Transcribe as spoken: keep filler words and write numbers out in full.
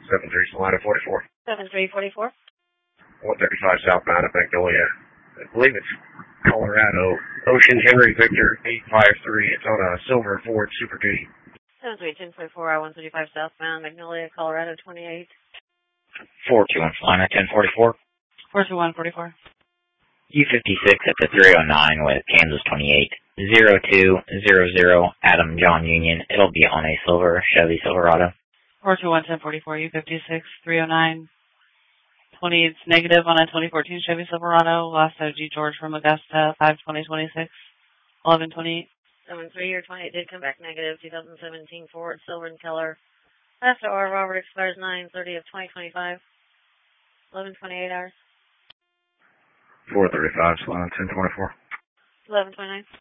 seven three, Solana forty-four. seven three forty-four. one thirty-five southbound of Magnolia. I believe it's Colorado. Ocean Henry Victor eight five three. It's on a silver Ford Super Duty. seven three ten forty-four, I one thirty-five southbound, Magnolia, Colorado twenty-eight. four two one, Solana ten forty-four. four two one forty-four. U fifty-six at the three oh nine with Kansas twenty-eight. zero two zero zero, Adam John Union. It'll be on a silver Chevy Silverado. four two one ten forty-four, U fifty-six, three oh nine. twenty, it's negative on a twenty fourteen Chevy Silverado. Lost O G George from Augusta, five twenty twenty-six, eleven twenty-eight. seven three or twenty-eight did come back negative. two thousand seventeen Ford, silver in color. Last O R Robert expires nine thirty of twenty twenty-five. eleven twenty-eight hours. four thirty-five, Solana ten twenty-four. eleven twenty-nine.